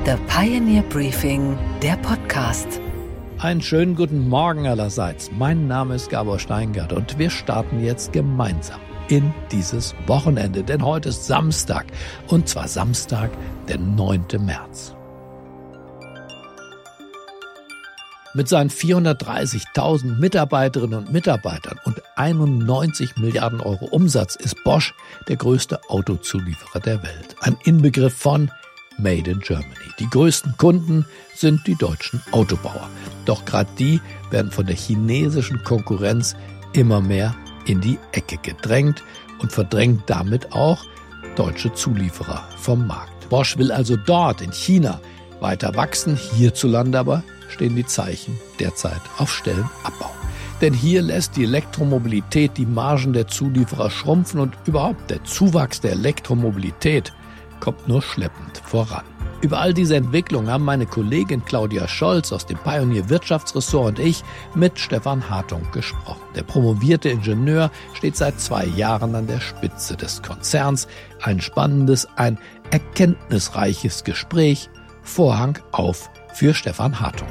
The Pioneer Briefing, der Podcast. Einen schönen guten Morgen allerseits. Mein Name ist Gabor Steingart und wir starten jetzt gemeinsam in dieses Wochenende, denn heute ist Samstag und zwar Samstag, der 9. März. Mit seinen 430.000 Mitarbeiterinnen und Mitarbeitern und 91 Milliarden Euro Umsatz ist Bosch der größte Autozulieferer der Welt. Ein Inbegriff von Made in Germany. Die größten Kunden sind die deutschen Autobauer. Doch gerade die werden von der chinesischen Konkurrenz immer mehr in die Ecke gedrängt und verdrängt damit auch deutsche Zulieferer vom Markt. Bosch will also dort in China weiter wachsen, hierzulande aber stehen die Zeichen derzeit auf Stellenabbau. Denn hier lässt die Elektromobilität die Margen der Zulieferer schrumpfen und überhaupt der Zuwachs der Elektromobilität kommt nur schleppend voran. Über all diese Entwicklung haben meine Kollegin Claudia Scholz aus dem Pioneer Wirtschaftsressort und ich mit Stefan Hartung gesprochen. Der promovierte Ingenieur steht seit 2 Jahren an der Spitze des Konzerns. Ein spannendes, ein erkenntnisreiches Gespräch. Vorhang auf für Stefan Hartung.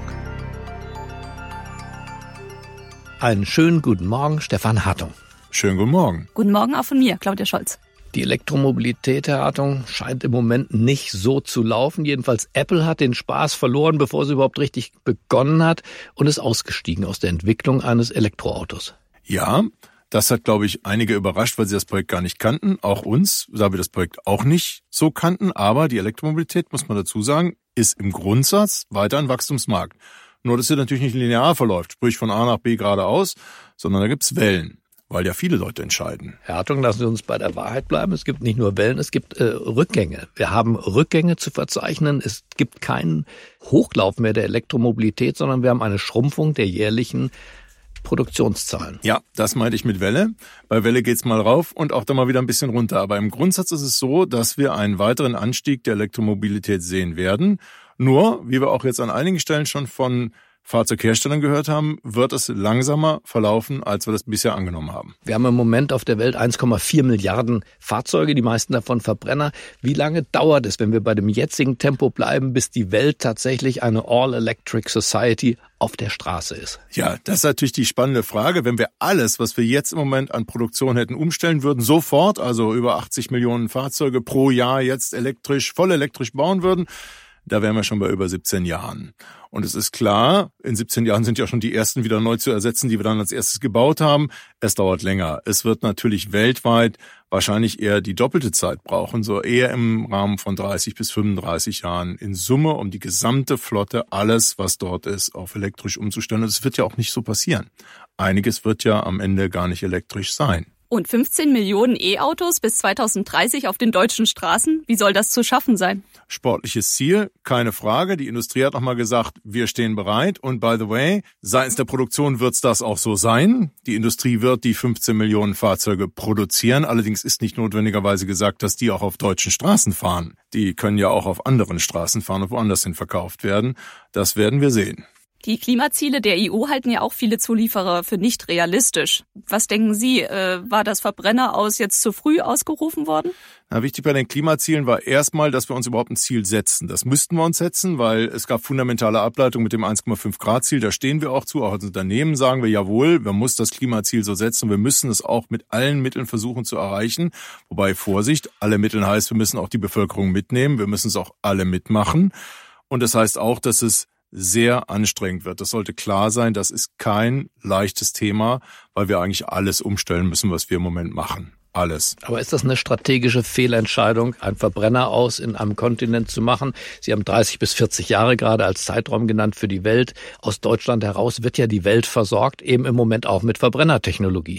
Einen schönen guten Morgen, Stefan Hartung. Schönen guten Morgen. Guten Morgen auch von mir, Claudia Scholz. Die Elektromobilität, Herr Hartung, scheint im Moment nicht so zu laufen. Jedenfalls Apple hat den Spaß verloren, bevor sie überhaupt richtig begonnen hat und ist ausgestiegen aus der Entwicklung eines Elektroautos. Ja, das hat, glaube ich, einige überrascht, weil sie das Projekt gar nicht kannten. Auch uns, da wir das Projekt auch nicht so kannten. Aber die Elektromobilität, muss man dazu sagen, ist im Grundsatz weiter ein Wachstumsmarkt. Nur, dass sie natürlich nicht linear verläuft, sprich von A nach B geradeaus, sondern da gibt's Wellen. Weil ja viele Leute entscheiden. Herr Hartung, lassen Sie uns bei der Wahrheit bleiben. Es gibt nicht nur Wellen, es gibt Rückgänge. Wir haben Rückgänge zu verzeichnen. Es gibt keinen Hochlauf mehr der Elektromobilität, sondern wir haben eine Schrumpfung der jährlichen Produktionszahlen. Ja, das meinte ich mit Welle. Bei Welle geht's mal rauf und auch dann mal wieder ein bisschen runter. Aber im Grundsatz ist es so, dass wir einen weiteren Anstieg der Elektromobilität sehen werden. Nur, wie wir auch jetzt an einigen Stellen schon von Fahrzeugherstellern gehört haben, wird es langsamer verlaufen, als wir das bisher angenommen haben. Wir haben im Moment auf der Welt 1,4 Milliarden Fahrzeuge, die meisten davon Verbrenner. Wie lange dauert es, wenn wir bei dem jetzigen Tempo bleiben, bis die Welt tatsächlich eine All-Electric Society auf der Straße ist? Ja, das ist natürlich die spannende Frage. Wenn wir alles, was wir jetzt im Moment an Produktion hätten, umstellen würden, sofort, also über 80 Millionen Fahrzeuge pro Jahr jetzt elektrisch, voll elektrisch bauen würden, da wären wir schon bei über 17 Jahren. Und es ist klar, in 17 Jahren sind ja schon die ersten wieder neu zu ersetzen, die wir dann als erstes gebaut haben. Es dauert länger. Es wird natürlich weltweit wahrscheinlich eher die doppelte Zeit brauchen, so eher im Rahmen von 30 bis 35 Jahren in Summe, um die gesamte Flotte, alles, was dort ist, auf elektrisch umzustellen. Und es wird ja auch nicht so passieren. Einiges wird ja am Ende gar nicht elektrisch sein. Und 15 Millionen E-Autos bis 2030 auf den deutschen Straßen? Wie soll das zu schaffen sein? Sportliches Ziel, keine Frage. Die Industrie hat nochmal gesagt, wir stehen bereit. Und by the way, seitens der Produktion wird's das auch so sein. Die Industrie wird die 15 Millionen Fahrzeuge produzieren. Allerdings ist nicht notwendigerweise gesagt, dass die auch auf deutschen Straßen fahren. Die können ja auch auf anderen Straßen fahren und woanders hin verkauft werden. Das werden wir sehen. Die Klimaziele der EU halten ja auch viele Zulieferer für nicht realistisch. Was denken Sie, war das Verbrenner aus jetzt zu früh ausgerufen worden? Na, wichtig bei den Klimazielen war erstmal, dass wir uns überhaupt ein Ziel setzen. Das müssten wir uns setzen, weil es gab fundamentale Ableitungen mit dem 1,5 Grad Ziel. Da stehen wir auch zu. Auch als Unternehmen sagen wir, jawohl, man muss das Klimaziel so setzen. Wir müssen es auch mit allen Mitteln versuchen zu erreichen. Wobei, Vorsicht, alle Mittel heißt, wir müssen auch die Bevölkerung mitnehmen. Wir müssen es auch alle mitmachen. Und das heißt auch, dass es sehr anstrengend wird. Das sollte klar sein, das ist kein leichtes Thema, weil wir eigentlich alles umstellen müssen, was wir im Moment machen. Alles. Aber ist das eine strategische Fehlentscheidung, einen Verbrenner aus in einem Kontinent zu machen? Sie haben 30 bis 40 Jahre gerade als Zeitraum genannt für die Welt. Aus Deutschland heraus wird ja die Welt versorgt, eben im Moment auch mit Verbrennertechnologie.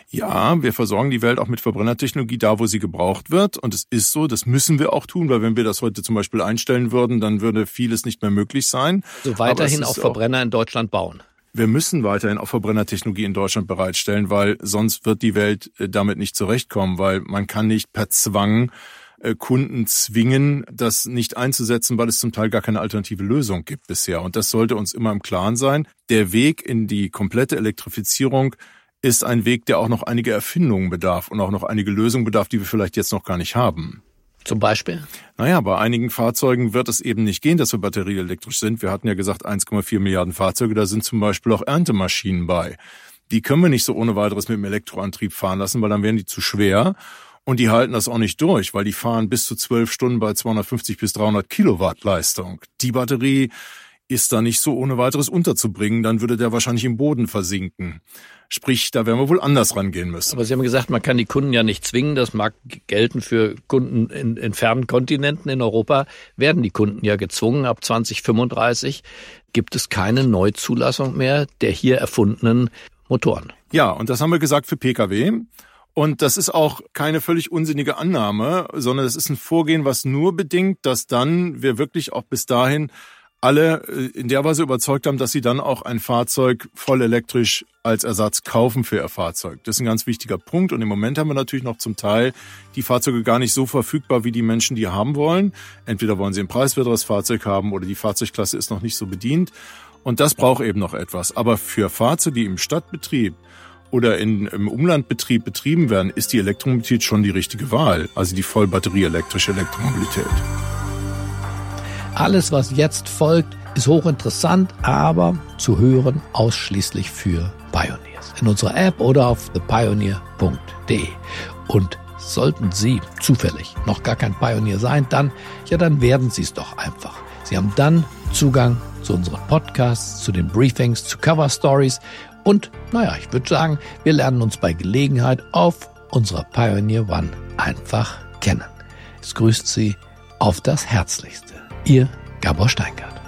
Ja, wir versorgen die Welt auch mit Verbrennertechnologie da, wo sie gebraucht wird. Und es ist so, das müssen wir auch tun, weil wenn wir das heute zum Beispiel einstellen würden, dann würde vieles nicht mehr möglich sein. So weiterhin auch Verbrenner in Deutschland bauen. Wir müssen weiterhin auch Verbrennertechnologie in Deutschland bereitstellen, weil sonst wird die Welt damit nicht zurechtkommen, weil man kann nicht per Zwang Kunden zwingen, das nicht einzusetzen, weil es zum Teil gar keine alternative Lösung gibt bisher. Und das sollte uns immer im Klaren sein. Der Weg in die komplette Elektrifizierung ist ein Weg, der auch noch einige Erfindungen bedarf und auch noch einige Lösungen bedarf, die wir vielleicht jetzt noch gar nicht haben. Zum Beispiel? Naja, bei einigen Fahrzeugen wird es eben nicht gehen, dass wir batterieelektrisch sind. Wir hatten ja gesagt 1,4 Milliarden Fahrzeuge, da sind zum Beispiel auch Erntemaschinen bei. Die können wir nicht so ohne weiteres mit dem Elektroantrieb fahren lassen, weil dann wären die zu schwer. Und die halten das auch nicht durch, weil die fahren bis zu 12 Stunden bei 250 bis 300 Kilowatt Leistung. Die Batterie ist da nicht so ohne weiteres unterzubringen, dann würde der wahrscheinlich im Boden versinken. Sprich, da werden wir wohl anders rangehen müssen. Aber Sie haben gesagt, man kann die Kunden ja nicht zwingen. Das mag gelten für Kunden in fernen Kontinenten. In Europa werden die Kunden ja gezwungen. Ab 2035 gibt es keine Neuzulassung mehr der hier erfundenen Motoren. Ja, und das haben wir gesagt für Pkw. Und das ist auch keine völlig unsinnige Annahme, sondern das ist ein Vorgehen, was nur bedingt, dass dann wir wirklich auch bis dahin alle in der Weise überzeugt haben, dass sie dann auch ein Fahrzeug voll elektrisch als Ersatz kaufen für ihr Fahrzeug. Das ist ein ganz wichtiger Punkt. Und im Moment haben wir natürlich noch zum Teil die Fahrzeuge gar nicht so verfügbar, wie die Menschen die haben wollen. Entweder wollen sie ein preiswerteres Fahrzeug haben oder die Fahrzeugklasse ist noch nicht so bedient. Und das braucht eben noch etwas. Aber für Fahrzeuge, die im Stadtbetrieb oder im Umlandbetrieb betrieben werden, ist die Elektromobilität schon die richtige Wahl. Also die voll batterieelektrische Elektromobilität. Alles, was jetzt folgt, ist hochinteressant, aber zu hören ausschließlich für Pioneers. In unserer App oder auf thepioneer.de. Und sollten Sie zufällig noch gar kein Pioneer sein, dann werden Sie es doch einfach. Sie haben dann Zugang zu unseren Podcasts, zu den Briefings, zu Cover Stories und, ich würde sagen, wir lernen uns bei Gelegenheit auf unserer Pioneer One einfach kennen. Es grüßt Sie auf das Herzlichste. Ihr Gabor Steingart.